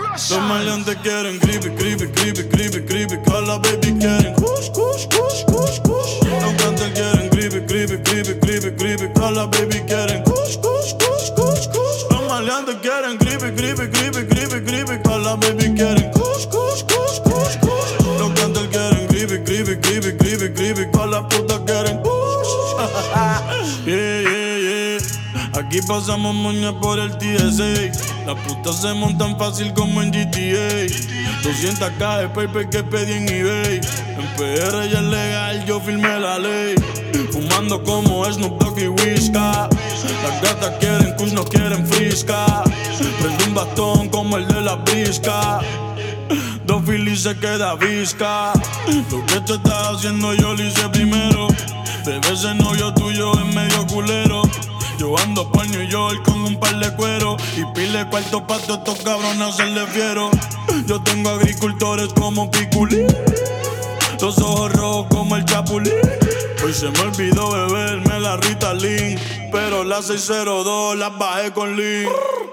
Los maleantes quieren creepy, creepy, creepy, creepy, creepy. Todas las baby quieren kush, kush, kush, kush, kush. Los gangsters quieren creepy, creepy, creepy, creepy, creepy. Todas las baby quieren kush, kush, kush, kush, kush. Los maleantes quieren creepy, creepy, creepy, creepy, creepy. Todas las baby quieren kush, kush, kush, kush, kush. Los gangsters quieren creepy, creepy, creepy, creepy, creepy. Todas las putas quieren kush. Yeah, yeah, yeah. Aquí pasamos moña por el TSA. Las putas se montan fácil como en GTA. 200k de paper que pedí en eBay. En PR ya es legal, yo firmé la ley. Fumando como Snoop Dogg y Whisca. Las gatas quieren kush, no quieren frisca. Prendo un bastón como el de la brisca. Dos filis se queda visca. Lo que tú estás haciendo yo lo hice primero. Bebé, ese novio tuyo es medio culero. Yo ando por New York con un par de cuero y pile cuarto pa' todos estos cabrones hacerle fiero. Yo tengo agricultores como Piculín, los ojos rojos como el Chapulín. Hoy se me olvidó beberme la Ritalin, pero las 602 las bajé con Lean.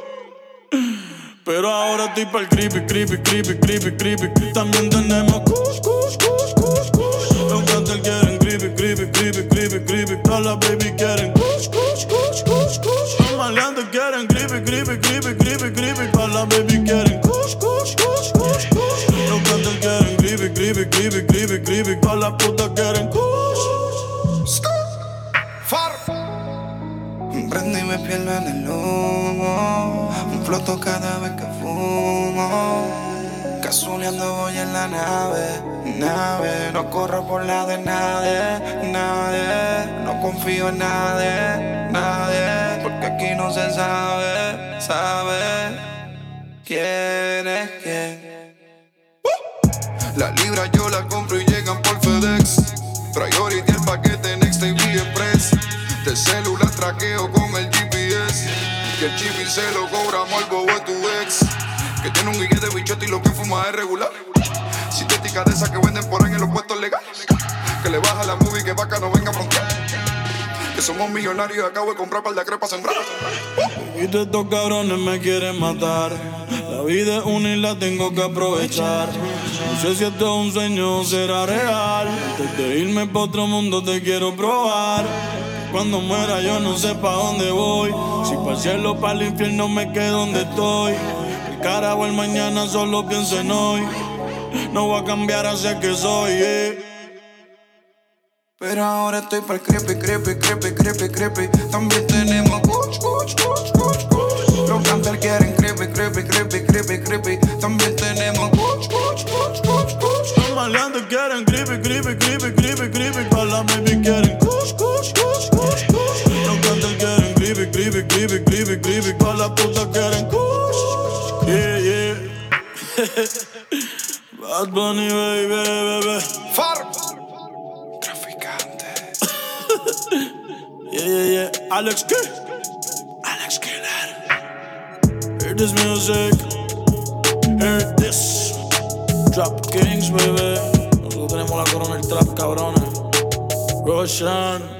Pero ahora estoy pa'l creepy, creepy, creepy, creepy, creepy. También tenemos kush, kush, kush, kush, kush. Los gangsters quieren creepy, creepy, creepy, creepy, creepy. Todas las baby quieren kush, kush, kush, kush, kush. Los maleantes quieren creepy, creepy, creepy, creepy, creepy. Todas las baby quieren kush, kush, kush, kush, kush. Los gangsters quieren creepy, creepy, creepy, creepy, creepy. Todas las putas quieren kush. Far. Prendo y me pierdo en el humo. Floto cada vez que fumo. Cazuleando voy en la nave. No corro por la de nadie. No confío en nadie. Porque aquí no se sabe quién es quién. La libra yo la compro y llegan por FedEx. Priority el paquete Next Day Express. De celular traqueo con el GPS. Que el chip se lo cobramos al bobo de tu ex. Que tiene un guille de bichote y lo que fuma es regular. Sintética de esas que venden por ahí en los puestos legales. Que le baja la movie que vaca no venga a frontear. Que somos millonarios y acabo de comprar par de crepas sembradas. Y todos estos cabrones me quieren matar. La vida es una y la tengo que aprovechar. No sé si esto es un sueño o será real. Antes de irme pa' otro mundo te quiero probar. Cuando muera yo no sé pa' dónde voy. Si pa'l cielo o pa'l infierno me quedo donde estoy. El carajo el mañana solo pienso en hoy. No voy a cambiar hacia que soy, Pero ahora estoy pa'l creepy, creepy, creepy, creepy, creepy. También tenemos kush, kush, kush, kush, kush. Los gangsters quieren creepy, creepy, creepy, creepy, creepy. También tenemos kush, kush, kush, kush, kush. Los maleantes quieren creepy, creepy, creepy, creepy, creepy. Todas las baby quieren kush, kush, kush, kush, kush. Los gangsters quieren creepy, creepy, creepy, creepy, creepy. Todas las putas quieren kush. Yeah, yeah. Bad Bunny, baby. Far. Yeah. Alex Killer. Hear this music. Hear this. Trap Kings, baby. Nosotros tenemos la corona del trap, cabrones. Roshan.